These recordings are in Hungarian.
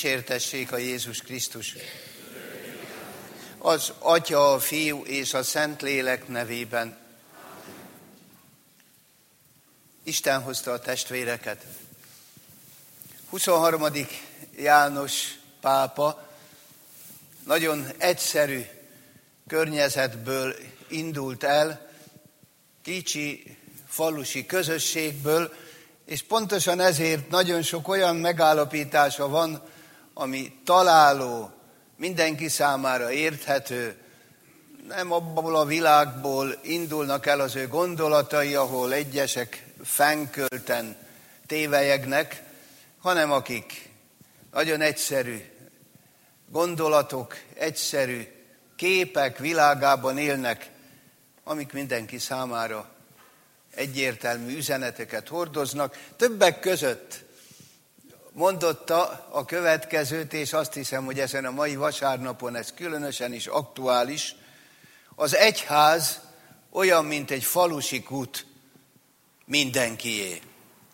Dicsértessék a Jézus Krisztus. Az Atya, a Fiú és a Szentlélek nevében. Isten hozta a testvéreket. 23. János pápa nagyon egyszerű környezetből indult el, kicsi falusi közösségből, és pontosan ezért nagyon sok olyan megállapítása van, ami találó, mindenki számára érthető. Nem abból a világból indulnak el az ő gondolatai, ahol egyesek fenkölten tévelyegnek, hanem akik nagyon egyszerű gondolatok, egyszerű képek világában élnek, amik mindenki számára egyértelmű üzeneteket hordoznak. Többek között mondotta a következőt, és azt hiszem, hogy ezen a mai vasárnapon ez különösen is aktuális. Az egyház olyan, mint egy falusi kút, mindenkié.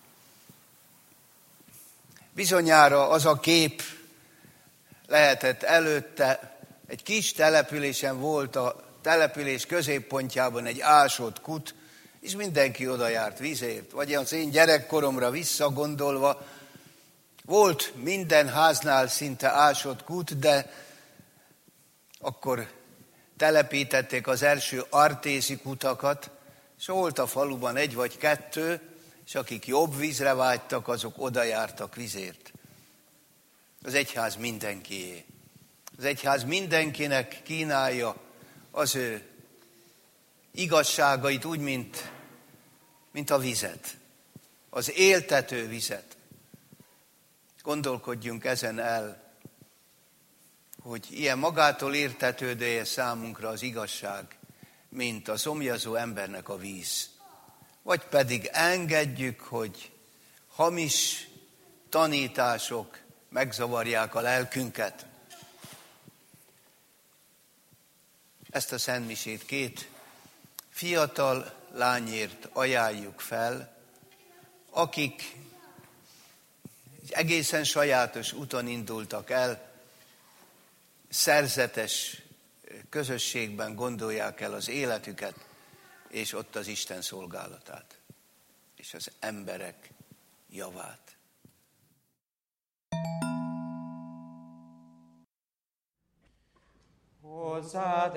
Bizonyára az a kép lehetett előtte, egy kis településen volt a település középpontjában egy ásott kút, és mindenki oda járt vízért. Vagy az én gyerekkoromra visszagondolva, volt minden háznál szinte ásott kút, de akkor telepítették az első artészi kutakat, és volt a faluban egy vagy kettő, és akik jobb vízre vágytak, azok oda jártak vízért. Az egyház mindenkié. Az egyház mindenkinek kínálja az ő igazságait úgy, mint a vizet, az éltető vizet. Gondolkodjunk ezen el, hogy ilyen magától értetődője számunkra az igazság, mint a szomjazó embernek a víz. Vagy pedig engedjük, hogy hamis tanítások megzavarják a lelkünket. Ezt a szentmisét két fiatal lányért ajánljuk fel, akik egészen sajátos úton indultak el, szerzetes közösségben gondolják el az életüket, és ott az Isten szolgálatát, és az emberek javát. Hozzád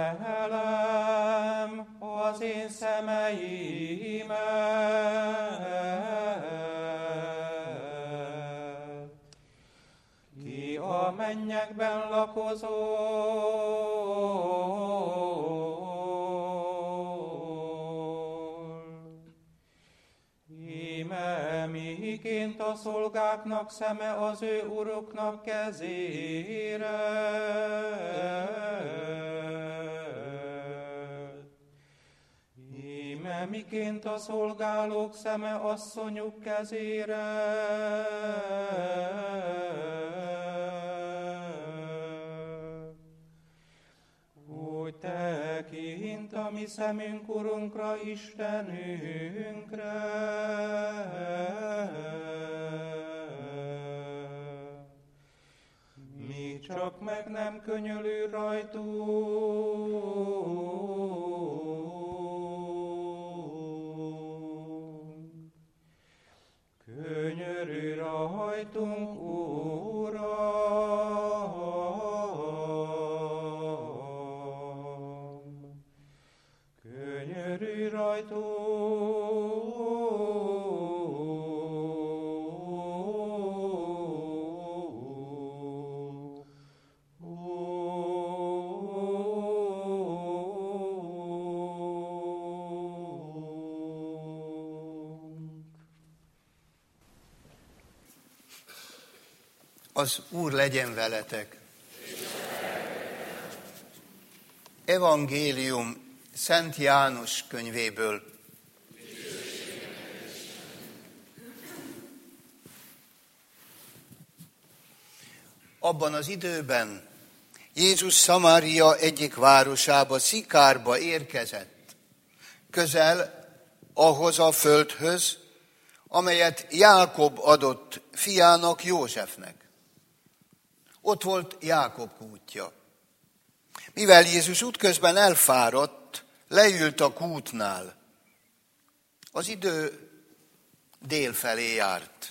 emelem az én szemeimet, ki a mennyekben lakozol. Íme miként a szolgáknak szeme az ő uruknak kezére, íme miként a szolgálók szeme asszonyuk kezére, úgy tekint a mi szemünk Urunkra, Istenünkre, mi csak meg nem könyörül rajtunk. Könyörülj rajtunk, Uram! Könyörülj rajtunk! Az Úr legyen veletek. Evangélium Szent János könyvéből. Abban az időben Jézus Szamária egyik városába, Szikárba érkezett, közel ahhoz a földhöz, amelyet Jákob adott fiának, Józsefnek. Ott volt Jákob kútja. Mivel Jézus útközben elfáradt, leült a kútnál. Az idő dél felé járt.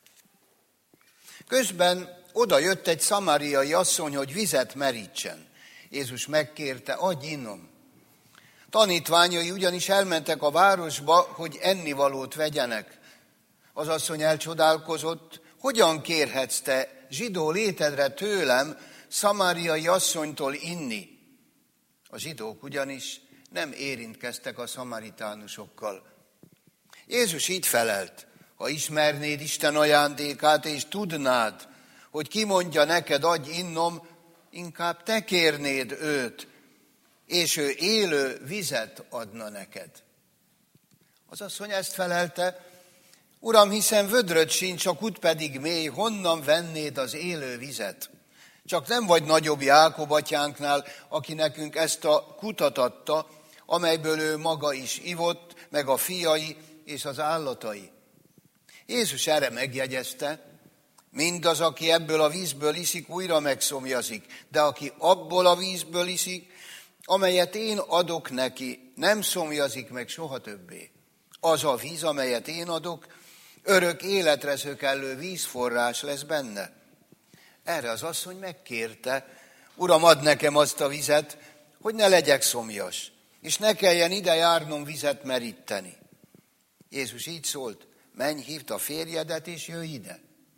Közben oda jött egy szamáriai asszony, hogy vizet merítsen. Jézus megkérte, adj innom. Tanítványai ugyanis elmentek a városba, hogy ennivalót vegyenek. Az asszony elcsodálkozott, hogyan kérhetsz te zsidó létedre tőlem, szamáriai asszonytól inni? A zsidók ugyanis nem érintkeztek a szamaritánusokkal. Jézus így felelt, ha ismernéd Isten ajándékát, és tudnád, hogy ki mondja neked, adj innom, inkább te kérnéd őt, és ő élő vizet adna neked. Az asszony ezt felelte, Uram, hiszen vödröd sincs, a kút pedig mély, honnan vennéd az élő vizet? Csak nem vagy nagyobb Jákob atyánknál, aki nekünk ezt a kutat adta, amelyből ő maga is ivott, meg a fiai és az állatai. Jézus erre megjegyezte, mindaz, aki ebből a vízből iszik, újra megszomjazik, de aki abból a vízből iszik, amelyet én adok neki, nem szomjazik meg soha többé. Az a víz, amelyet én adok, örök életre szökellő vízforrás lesz benne. Erre az asszony megkérte, Uram, add nekem azt a vizet, hogy ne legyek szomjas, és ne kelljen ide járnom vizet meríteni. Jézus így szólt, menj, hívd a férjedet, és jöjj ide.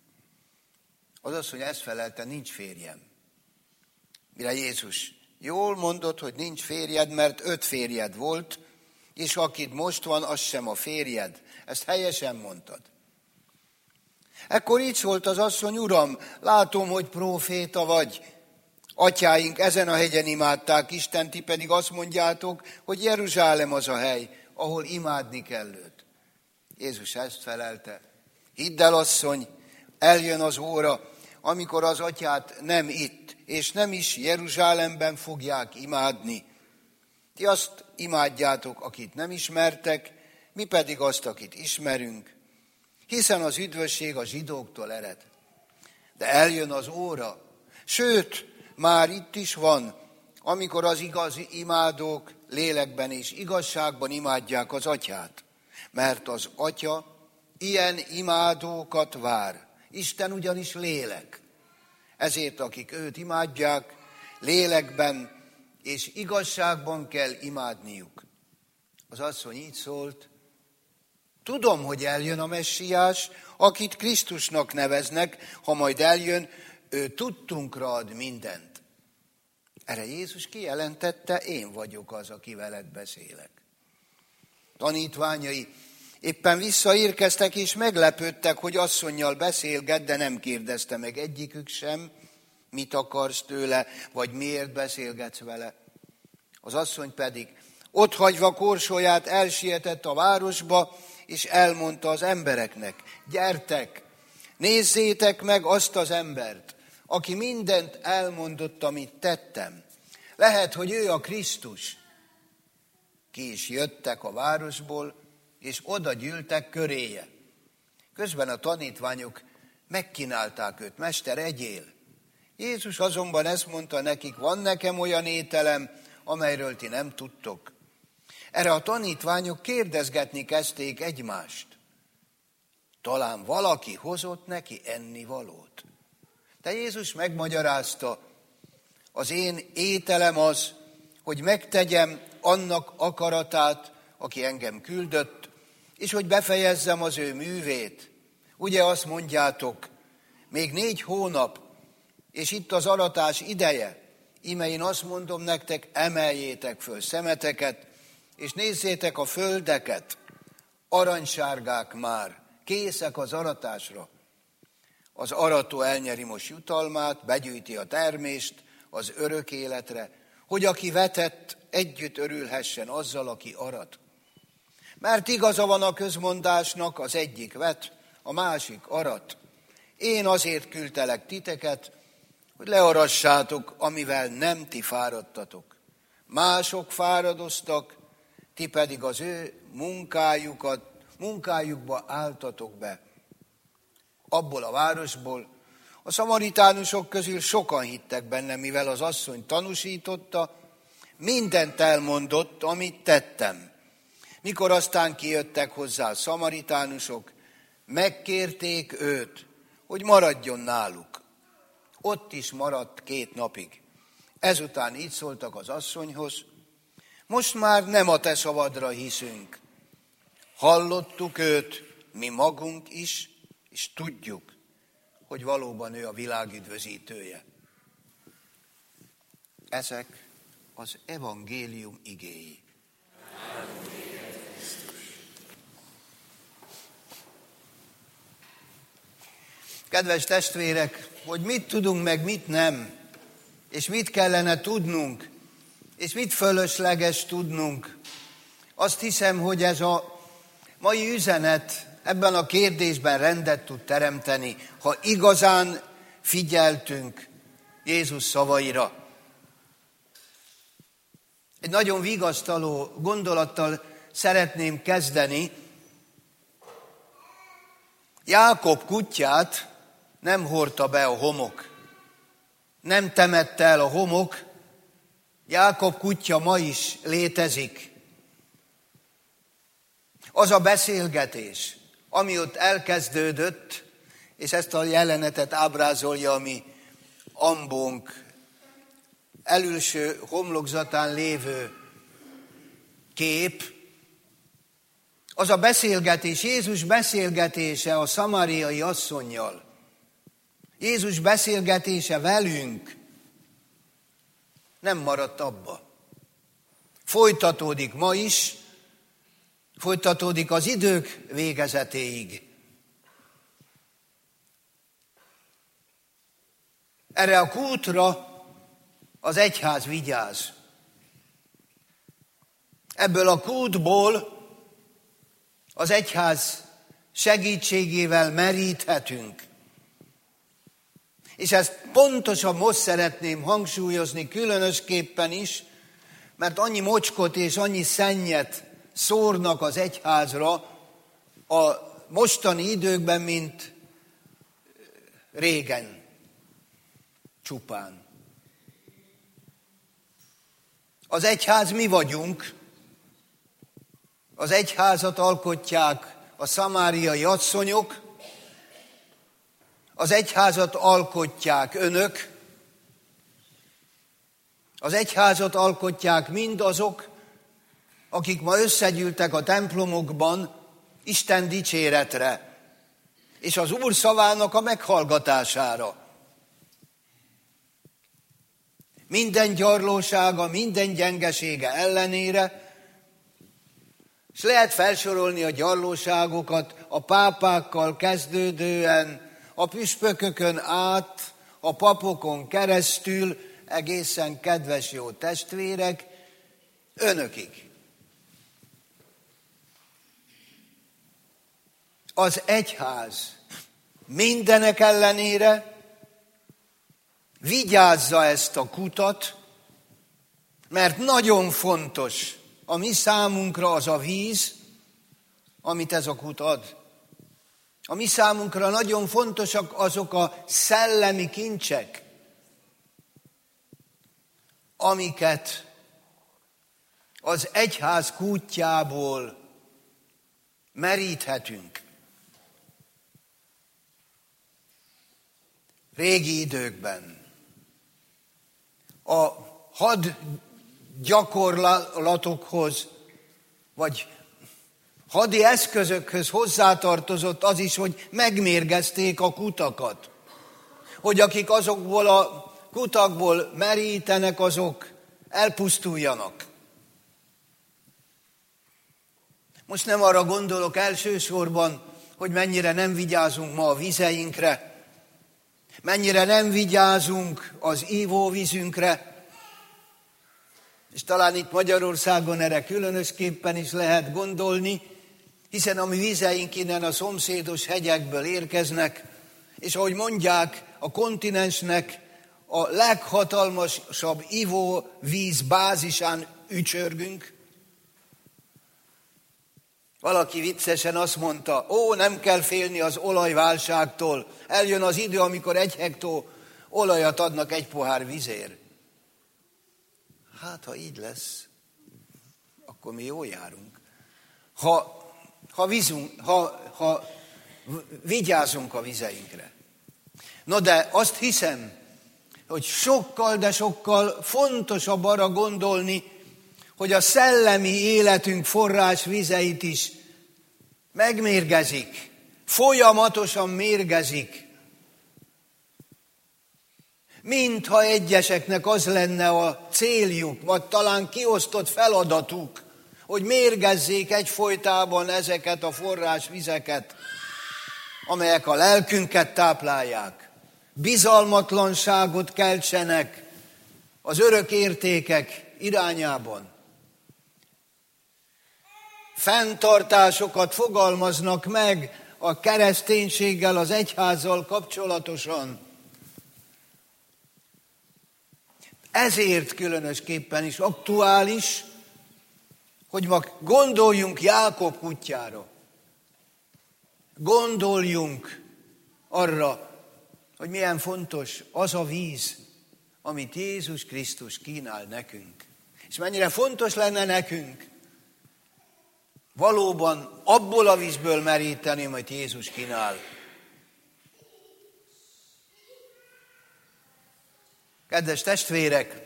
Az asszony ezt felelte, nincs férjem. Mire Jézus jól mondott, hogy nincs férjed, mert 5 férjed volt, és akid most van, az sem a férjed. Ezt helyesen mondtad. Ekkor így szólt az asszony, Uram, látom, hogy próféta vagy. Atyáink ezen a hegyen imádták Istent, ti pedig azt mondjátok, hogy Jeruzsálem az a hely, ahol imádni kell őt. Jézus ezt felelte. Hidd el, asszony, eljön az óra, amikor az atyát nem itt, és nem is Jeruzsálemben fogják imádni. Ti azt imádjátok, akit nem ismertek, mi pedig azt, akit ismerünk, hiszen az üdvösség a zsidóktól ered. De eljön az óra, sőt, már itt is van, amikor az igazi imádók lélekben és igazságban imádják az atyát. Mert az atya ilyen imádókat vár. Isten ugyanis lélek. Ezért akik őt imádják, lélekben és igazságban kell imádniuk. Az asszony így szólt, tudom, hogy eljön a Messiás, akit Krisztusnak neveznek, ha majd eljön, ő tudtunkra ad mindent. Erre Jézus kijelentette, én vagyok az, aki veled beszélek. Tanítványai éppen visszaérkeztek és meglepődtek, hogy asszonnyal beszélget, de nem kérdezte meg egyikük sem, mit akarsz tőle, vagy miért beszélgetsz vele. Az asszony pedig otthagyva korsóját elsietett a városba, és elmondta az embereknek, gyertek, nézzétek meg azt az embert, aki mindent elmondott, amit tettem. Lehet, hogy ő a Krisztus. Ki is jöttek a városból, és oda gyűltek köréje. Közben a tanítványok megkínálták őt, Mester, egyél. Jézus azonban ezt mondta nekik, van nekem olyan ételem, amelyről ti nem tudtok. Erre a tanítványok kérdezgetni kezdték egymást. Talán valaki hozott neki ennivalót. De Jézus megmagyarázta, az én ételem az, hogy megtegyem annak akaratát, aki engem küldött, és hogy befejezzem az ő művét. Ugye azt mondjátok, még 4 hónap, és itt az aratás ideje, íme én azt mondom nektek, emeljétek föl szemeteket, és nézzétek a földeket, aranysárgák már, készek az aratásra. Az arató elnyeri most jutalmát, begyűjti a termést az örök életre, hogy aki vetett, együtt örülhessen azzal, aki arat. Mert igaza van a közmondásnak, az egyik vet, a másik arat. Én azért küldtelek titeket, hogy learassátok, amivel nem ti fáradtatok. Mások fáradoztak, ti pedig az ő munkájukba álltatok be. Abból a városból, A szamaritánusok közül sokan hittek benne, mivel az asszony tanúsította, mindent elmondott, amit tettem. Mikor aztán kijöttek hozzá a szamaritánusok, megkérték őt, hogy maradjon náluk. Ott is maradt 2 napig. Ezután így szóltak az asszonyhoz: most már nem a te szavadra hiszünk. Hallottuk őt, mi magunk is, és tudjuk, hogy valóban ő a világ üdvözítője. Ezek az evangélium igéi. Kedves testvérek, hogy mit tudunk meg, mit nem, és mit kellene tudnunk, és mit fölösleges tudnunk, azt hiszem, hogy ez a mai üzenet ebben a kérdésben rendet tud teremteni, ha igazán figyeltünk Jézus szavaira. Egy nagyon vigasztaló gondolattal szeretném kezdeni. Jákob kutyát nem hordta be a homok, nem temette el a homok. Jákob kutya ma is létezik. Az a beszélgetés, ami ott elkezdődött, és ezt a jelenetet ábrázolja a mi ambónk elülső homlokzatán lévő kép, az a beszélgetés, Jézus beszélgetése a szamáriai asszonnyal, Jézus beszélgetése velünk nem maradt abba. Folytatódik ma is, folytatódik az idők végezetéig. Erre a kútra az egyház vigyáz. Ebből a kútból az egyház segítségével meríthetünk. És ezt pontosan most szeretném hangsúlyozni különösképpen is, mert annyi mocskot és annyi szennyet szórnak az egyházra a mostani időkben, mint régen csupán. Az egyház mi vagyunk, az egyházat alkotják a szamáriai asszonyok, az egyházat alkotják önök, az egyházat alkotják mindazok, akik ma összegyűltek a templomokban Isten dicséretre, és az Úr szavának a meghallgatására. Minden gyarlósága, minden gyengesége ellenére, és lehet felsorolni a gyarlóságokat a pápákkal kezdődően, a püspökökön át, a papokon keresztül, egészen kedves jó testvérek, önökig. Az egyház mindenek ellenére vigyázza ezt a kutat, mert nagyon fontos a mi számunkra az a víz, amit ez a kút ad. A mi számunkra nagyon fontosak azok a szellemi kincsek, amiket az egyház kútjából meríthetünk. Régi időkben a hadgyakorlatokhoz, vagy hadi eszközökhöz hozzátartozott az is, hogy megmérgezték a kutakat. Hogy akik azokból a kutakból merítenek, azok elpusztuljanak. Most nem arra gondolok elsősorban, hogy mennyire nem vigyázunk ma a vizeinkre, mennyire nem vigyázunk az ivóvízünkre, és talán itt Magyarországon erre különösképpen is lehet gondolni, hiszen a mi vizeink innen a szomszédos hegyekből érkeznek, és ahogy mondják, a kontinensnek a leghatalmasabb ivóvíz bázisán ücsörgünk. Valaki viccesen azt mondta, nem kell félni az olajválságtól, eljön az idő, amikor 1 hektó olajat adnak 1 pohár vízért. Hát, ha így lesz, akkor mi jól járunk. Ha vigyázunk a vizeinkre. No, de azt hiszem, hogy sokkal, de sokkal fontosabb arra gondolni, hogy a szellemi életünk forrás vizeit is megmérgezik, folyamatosan mérgezik. Mintha egyeseknek az lenne a céljuk, vagy talán kiosztott feladatuk, hogy mérgezzék egyfolytában ezeket a forrásvizeket, amelyek a lelkünket táplálják. Bizalmatlanságot keltsenek az örök értékek irányában. Fenntartásokat fogalmaznak meg a kereszténységgel, az egyházzal kapcsolatosan. Ezért különösképpen is aktuális, hogy ma gondoljunk Jákob kutyára. Gondoljunk arra, hogy milyen fontos az a víz, amit Jézus Krisztus kínál nekünk. És mennyire fontos lenne nekünk valóban abból a vízből meríteni, amit Jézus kínál. Kedves testvérek,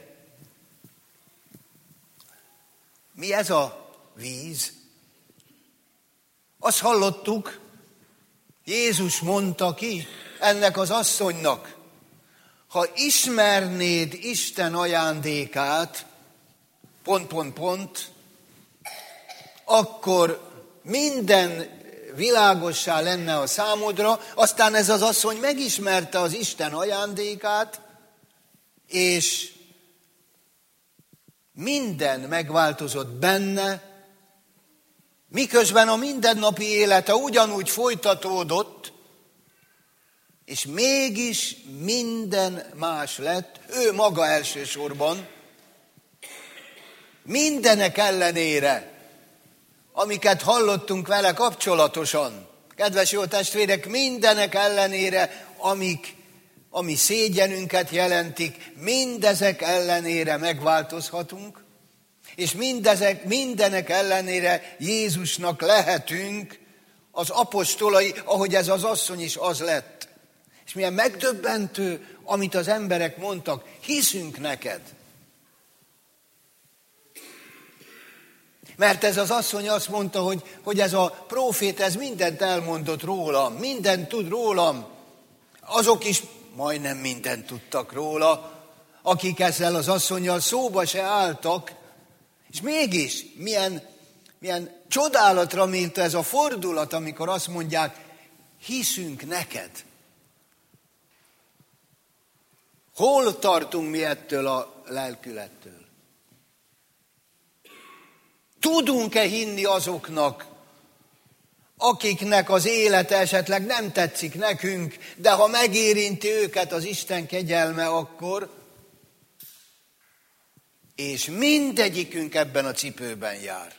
mi ez a víz? Azt hallottuk, Jézus mondta ki ennek az asszonynak, ha ismernéd Isten ajándékát, ... akkor minden világossá lenne a számodra. Aztán ez az asszony megismerte az Isten ajándékát, és minden megváltozott benne, miközben a mindennapi élete ugyanúgy folytatódott, és mégis minden más lett, ő maga elsősorban, mindenek ellenére, amiket hallottunk vele kapcsolatosan. Kedves jó testvérek, mindenek ellenére, ami szégyenünket jelentik, mindezek ellenére megváltozhatunk, és mindenek ellenére Jézusnak lehetünk az apostolai, ahogy ez az asszony is az lett. És milyen megdöbbentő, amit az emberek mondtak, hiszünk neked. Mert ez az asszony azt mondta, hogy ez a prófét, ez mindent elmondott rólam, mindent tud rólam. Azok is majdnem mindent tudtak róla, akik ezzel az asszonnyal szóba se álltak, és mégis milyen csodálatra méltó ez a fordulat, amikor azt mondják, hiszünk neked. Hol tartunk mi ettől a lelkülettől? Tudunk-e hinni azoknak, akiknek az élete esetleg nem tetszik nekünk, de ha megérinti őket az Isten kegyelme, akkor... És mindegyikünk ebben a cipőben jár.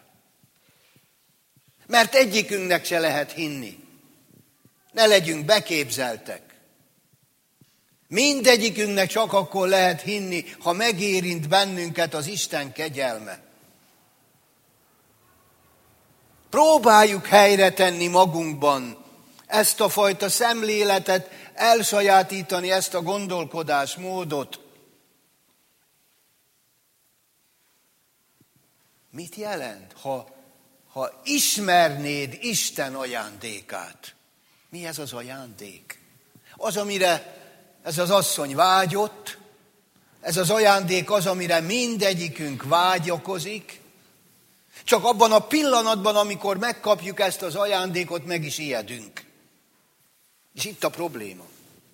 Mert egyikünknek se lehet hinni. Ne legyünk beképzeltek. Mindegyikünknek csak akkor lehet hinni, ha megérint bennünket az Isten kegyelme. Próbáljuk helyre tenni magunkban ezt a fajta szemléletet, elsajátítani ezt a gondolkodásmódot. Mit jelent, ha ismernéd Isten ajándékát? Mi ez az ajándék? Az, amire ez az asszony vágyott, ez az ajándék az, amire mindegyikünk vágyakozik, csak abban a pillanatban, amikor megkapjuk ezt az ajándékot, meg is ijedünk. És itt a probléma.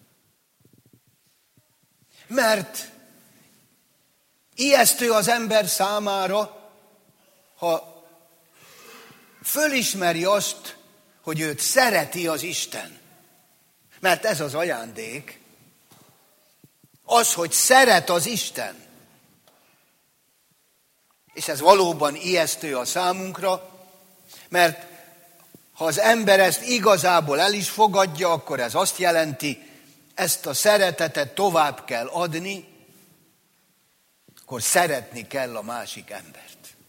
Mert ijesztő az ember számára, ha fölismeri azt, hogy őt szereti az Isten. Mert ez az ajándék, az, hogy szeret az Isten. És ez valóban ijesztő a számunkra, mert Ha az ember ezt igazából el is fogadja, akkor ez azt jelenti, ezt a szeretetet tovább kell adni, akkor szeretni kell a másik embert.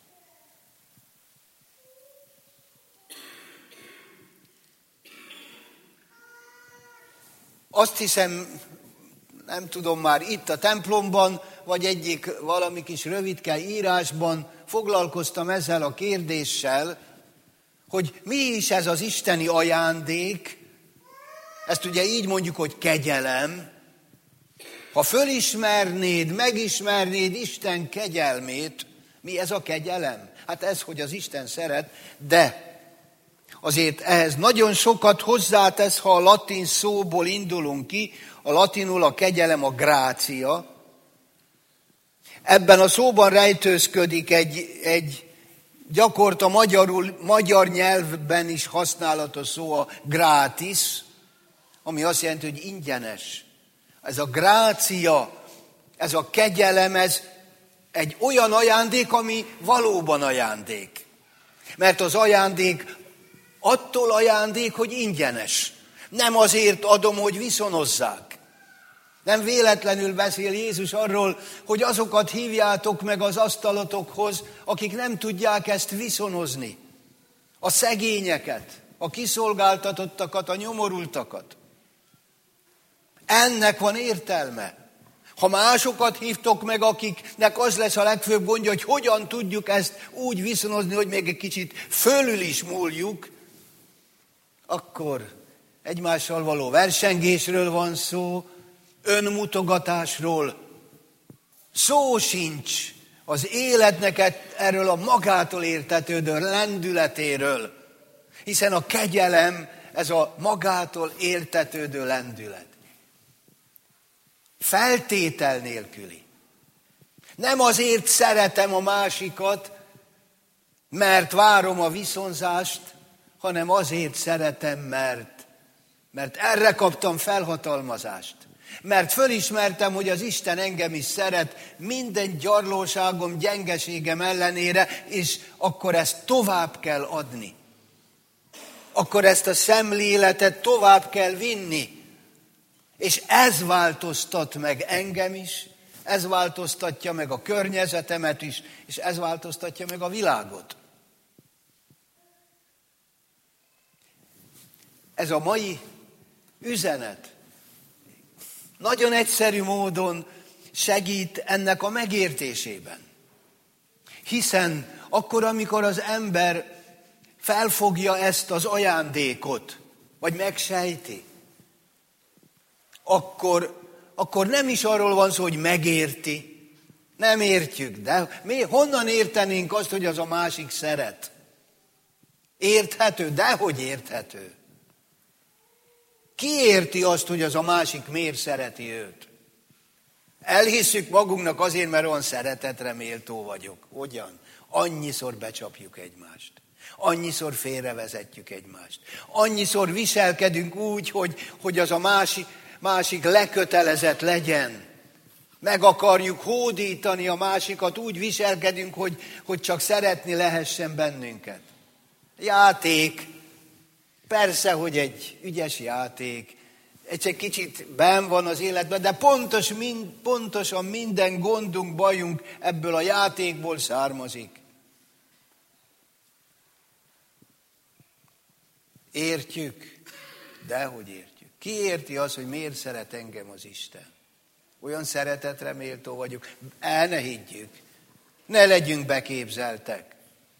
Azt hiszem, nem tudom már itt a templomban, vagy egyik valami kis rövidke írásban foglalkoztam ezzel a kérdéssel, hogy mi is ez az isteni ajándék, ezt ugye így mondjuk, hogy kegyelem. Ha fölismernéd, megismernéd Isten kegyelmét, mi ez a kegyelem? Hát ez, hogy az Isten szeret, de azért ehhez nagyon sokat hozzátesz, ha a latin szóból indulunk ki, a latinul a kegyelem a grácia. Ebben a szóban rejtőzködik egy gyakorta magyar nyelvben is használatos szó, a gratis, ami azt jelenti, hogy ingyenes. Ez a grácia, ez a kegyelem, ez egy olyan ajándék, ami valóban ajándék. Mert az ajándék attól ajándék, hogy ingyenes. Nem azért adom, hogy viszonozzák. Nem véletlenül beszél Jézus arról, hogy azokat hívjátok meg az asztalotokhoz, akik nem tudják ezt viszonozni. A szegényeket, a kiszolgáltatottakat, a nyomorultakat. Ennek van értelme. Ha másokat hívtok meg, akiknek az lesz a legfőbb gondja, hogy hogyan tudjuk ezt úgy viszonozni, hogy még egy kicsit fölül is múljuk, akkor egymással való versengésről van szó, önmutogatásról. Szó sincs az életnek erről a magától értetődő lendületéről, hiszen a kegyelem, ez a magától értetődő lendület. Feltétel nélküli. Nem azért szeretem a másikat, mert várom a viszonzást, hanem azért szeretem, mert erre kaptam felhatalmazást. Mert fölismertem, hogy az Isten engem is szeret minden gyarlóságom, gyengeségem ellenére, és akkor ezt tovább kell adni. Akkor ezt a szemléletet tovább kell vinni. És ez változtat meg engem is, ez változtatja meg a környezetemet is, és ez változtatja meg a világot. Ez a mai üzenet nagyon egyszerű módon segít ennek a megértésében. Hiszen akkor, amikor az ember felfogja ezt az ajándékot, vagy megsejti, akkor nem is arról van szó, hogy megérti. Nem értjük, de honnan értenénk azt, hogy az a másik szeret? Érthető? Dehogy érthető. Ki érti azt, hogy az a másik miért szereti őt? Elhisszük magunknak azért, mert olyan szeretetre méltó vagyok. Hogyan? Annyiszor becsapjuk egymást. Annyiszor félrevezetjük egymást. Annyiszor viselkedünk úgy, hogy az a másik lekötelezett legyen. Meg akarjuk hódítani a másikat, úgy viselkedünk, hogy csak szeretni lehessen bennünket. Játék. Persze, hogy egy ügyes játék. Egy kicsit benn van az életben, de pontosan minden gondunk, bajunk ebből a játékból származik. Értjük? Dehogy értjük. Ki érti azt, hogy miért szeret engem az Isten? Olyan szeretetre méltó vagyok. Ne higgyük. Ne legyünk beképzeltek.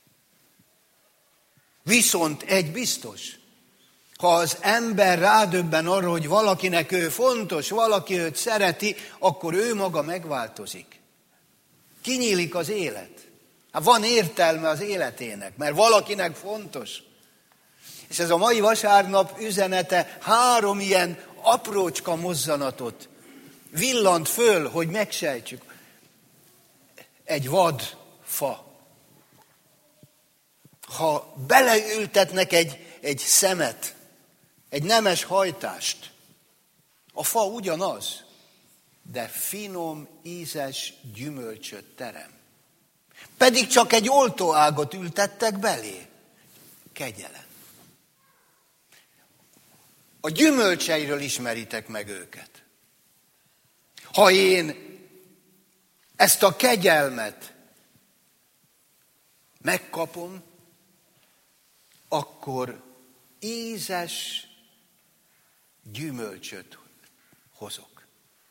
Viszont egy biztos. Ha az ember rádöbben arra, hogy valakinek ő fontos, valaki őt szereti, akkor ő maga megváltozik. Kinyílik az élet. Hát van értelme az életének, mert valakinek fontos. És ez a mai vasárnap üzenete 3 ilyen aprócska mozzanatot villant föl, hogy megsejtsük. Egy vad fa. Ha beleültetnek egy szemet, egy nemes hajtást, a fa ugyanaz, de finom, ízes gyümölcsöt terem. Pedig csak egy oltóágot ültettek belé. Kegyelem. A gyümölcseiről ismeritek meg őket. Ha én ezt a kegyelmet megkapom, akkor ízes gyümölcsöt hozok.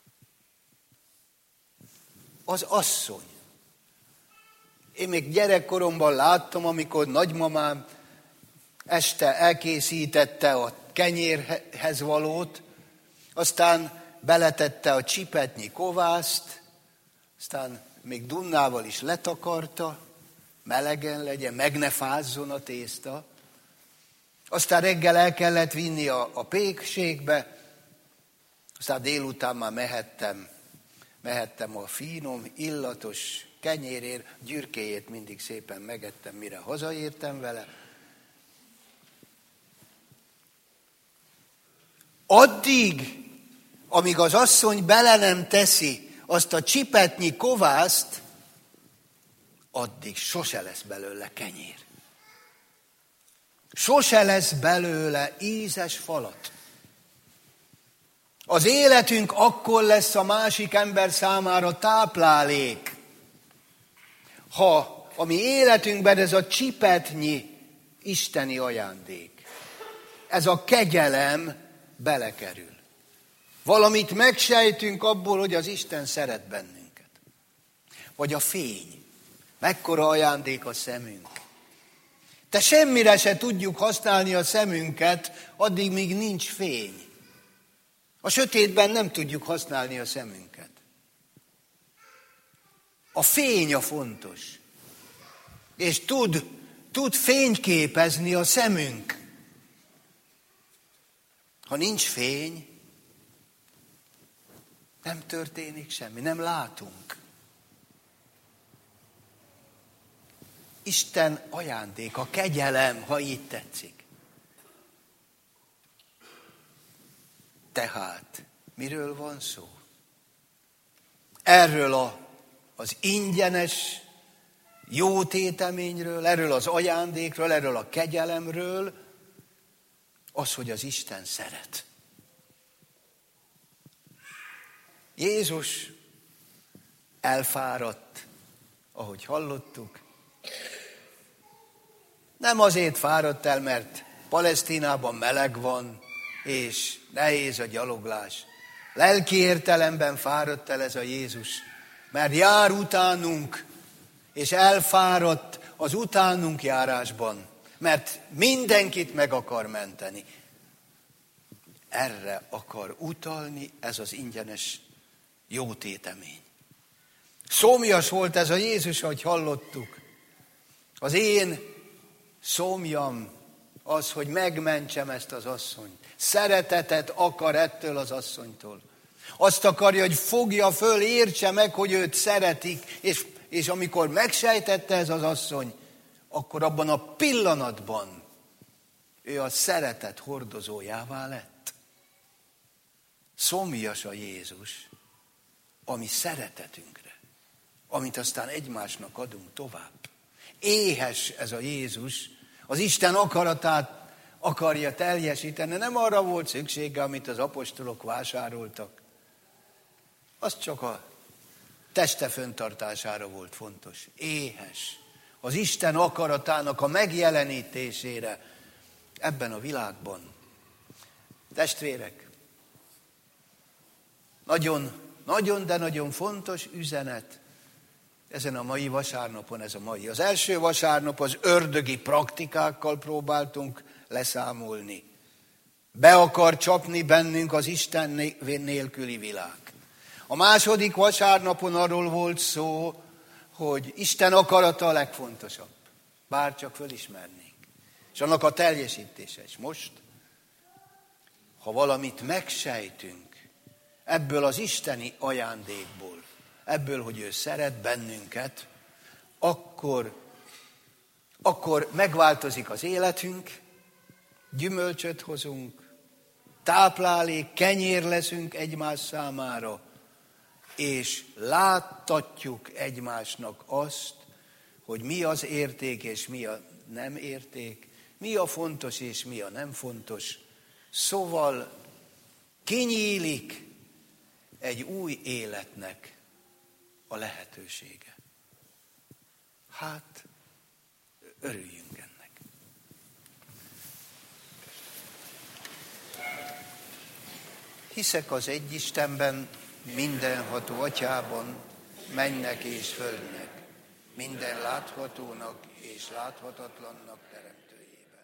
Az asszony. Én még gyerekkoromban láttam, amikor nagymamám este elkészítette a kenyérhez valót, aztán beletette a csipetnyi kovászt, aztán még dunnával is letakarta, melegen legyen, meg ne fázzon a tészta. Aztán reggel el kellett vinni a pékségbe, aztán délután már mehettem a finom, illatos kenyérért, gyürkéjét mindig szépen megettem, mire hazaértem vele. Addig, amíg az asszony bele nem teszi azt a csipetnyi kovászt, addig sose lesz belőle kenyér. Sose lesz belőle ízes falat. Az életünk akkor lesz a másik ember számára táplálék, ha a mi életünkben ez a csipetnyi isteni ajándék, ez a kegyelem belekerül. Valamit megsejtünk abból, hogy az Isten szeret bennünket. Vagy a fény. Mekkora ajándék a szemünk. De semmire se tudjuk használni a szemünket, addig még nincs fény. A sötétben nem tudjuk használni a szemünket. A fény a fontos. És tud fényképezni a szemünk. Ha nincs fény, nem történik semmi, nem látunk. Isten ajándék, a kegyelem, ha így tetszik. Tehát, miről van szó? Erről az ingyenes jó téteményről, erről az ajándékról, erről a kegyelemről, az, hogy az Isten szeret. Jézus elfáradt, ahogy hallottuk. Nem azért fáradt el, mert Palesztinában meleg van, és nehéz a gyaloglás. Lelki értelemben fáradt el ez a Jézus, mert jár utánunk, és elfáradt az utánunk járásban, mert mindenkit meg akar menteni. Erre akar utalni ez az ingyenes jó tétemény. Szomjas volt ez a Jézus, ahogy hallottuk. Az én szomjam az, hogy megmentsem ezt az asszonyt. Szeretetet akar ettől az asszonytól. Azt akarja, hogy fogja föl, értse meg, hogy őt szeretik, és amikor megsejtette ez az asszony, akkor abban a pillanatban ő a szeretet hordozójává lett. Szomjas a Jézus, ami szeretetünkre, amit aztán egymásnak adunk tovább. Éhes ez a Jézus, az Isten akaratát akarja teljesíteni. Nem arra volt szüksége, amit az apostolok vásároltak. Az csak a teste fenntartására volt fontos. Éhes. Az Isten akaratának a megjelenítésére ebben a világban. Testvérek, nagyon, de nagyon fontos üzenet ezen a mai vasárnapon, ez a mai. Az első vasárnap az ördögi praktikákkal próbáltunk leszámolni. Be akar csapni bennünk az Isten nélküli világ. A második vasárnapon arról volt szó, hogy Isten akarata a legfontosabb. Bár csak fölismernénk. És annak a teljesítése is. Most, ha valamit megsejtünk ebből az isteni ajándékból, ebből, hogy ő szeret bennünket, akkor megváltozik az életünk, gyümölcsöt hozunk, táplálék, kenyér leszünk egymás számára, és láttatjuk egymásnak azt, hogy mi az érték és mi a nem érték, mi a fontos és mi a nem fontos. Szóval kinyílik egy új életnek a lehetősége. Hát, örüljünk ennek. Hiszek az egy Istenben, mindenható Atyában, mennek és földnek, minden láthatónak és láthatatlannak teremtőjében.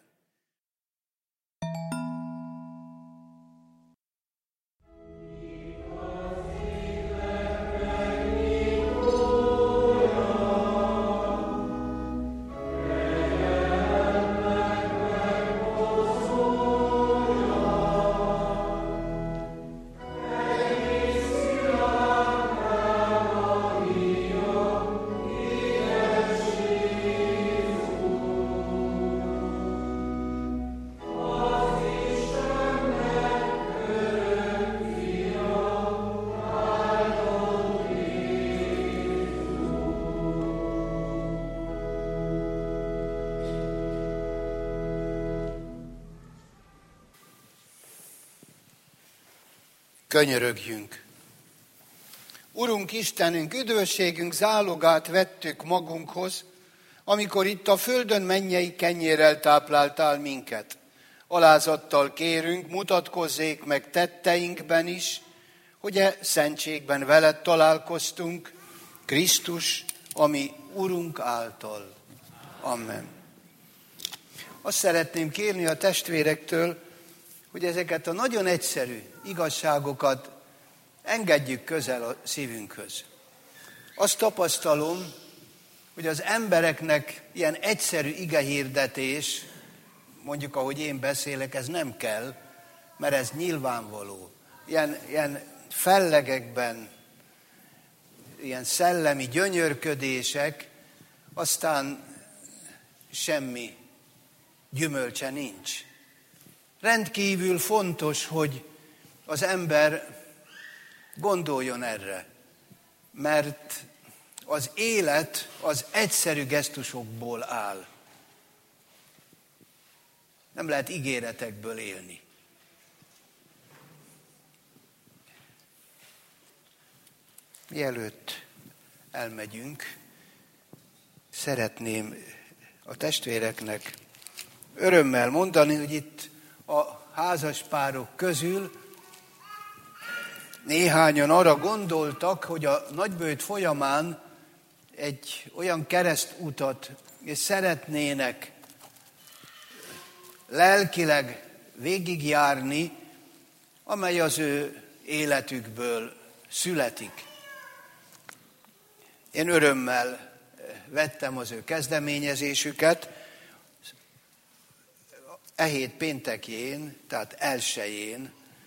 Könyörögjünk. Urunk Istenünk, üdvösségünk zálogát vettük magunkhoz, amikor itt a földön mennyei kenyérrel tápláltál minket. Alázattal kérünk, mutatkozzék meg tetteinkben is, hogy e szentségben veled találkoztunk, Krisztus, ami Urunk által. Amen. Azt szeretném kérni a testvérektől, hogy ezeket a nagyon egyszerű igazságokat engedjük közel a szívünkhöz. Azt tapasztalom, hogy az embereknek ilyen egyszerű igehirdetés, mondjuk ahogy én beszélek, ez nem kell, mert ez nyilvánvaló. Ilyen fellegekben, ilyen szellemi gyönyörködések, aztán semmi gyümölcse nincs. Rendkívül fontos, hogy az ember gondoljon erre, mert az élet az egyszerű gesztusokból áll. Nem lehet ígéretekből élni. Mielőtt elmegyünk, szeretném a testvéreknek örömmel mondani, hogy itt a házaspárok közül néhányan arra gondoltak, hogy a nagyböjt folyamán egy olyan keresztutat és szeretnének lelkileg végigjárni, amely az ő életükből születik. Én örömmel vettem az ő kezdeményezésüket. E hét péntekjén, tehát 1-én,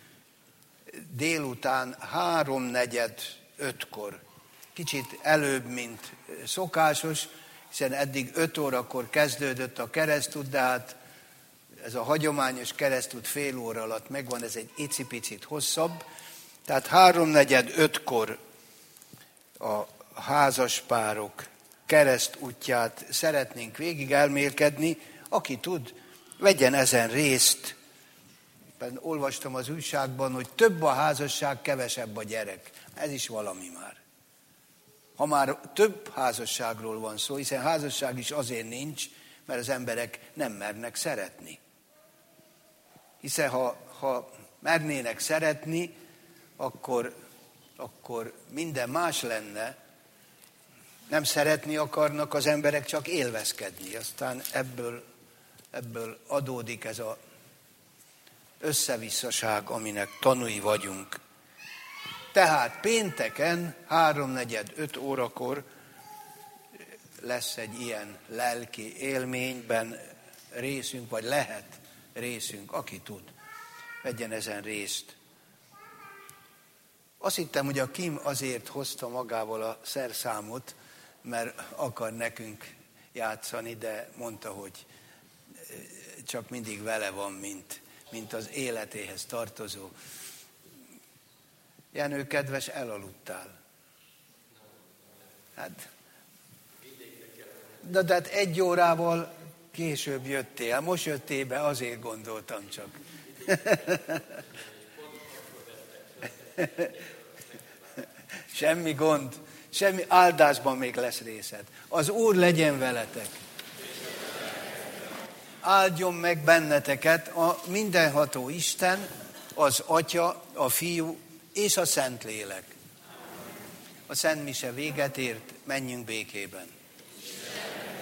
délután 3:45-kor, kicsit előbb, mint szokásos, hiszen eddig 5 órakor kezdődött a keresztút, de hát ez a hagyományos keresztút fél óra alatt megvan, ez egy icipicit hosszabb, tehát 3:45-kor a házaspárok keresztútját szeretnénk végig elmélkedni, aki tud, vegyen ezen részt. Olvastam az újságban, hogy több a házasság, kevesebb a gyerek. Ez is valami már. Ha már több házasságról van szó, hiszen házasság is azért nincs, mert az emberek nem mernek szeretni. Hiszen ha mernének szeretni, akkor minden más lenne. Nem szeretni akarnak az emberek, csak élvezkedni. Aztán ebből adódik ez az összevisszaság, aminek tanúi vagyunk. Tehát pénteken 3:45 órakor lesz egy ilyen lelki élményben részünk, vagy lehet részünk, aki tud, vegyen ezen részt. Azt hittem, hogy a Kim azért hozta magával a szerszámot, mert akar nekünk játszani, de mondta, hogy csak mindig vele van, mint az életéhez tartozó. Jenő, kedves, elaludtál. Hát, de hát 1 órával később jöttél. Most jöttél be, azért gondoltam csak. Semmi gond, semmi áldásban még lesz részed. Az Úr legyen veletek. Áldjon meg benneteket a mindenható Isten, az Atya, a Fiú és a Szentlélek. A Szent Mise véget ért, menjünk békében.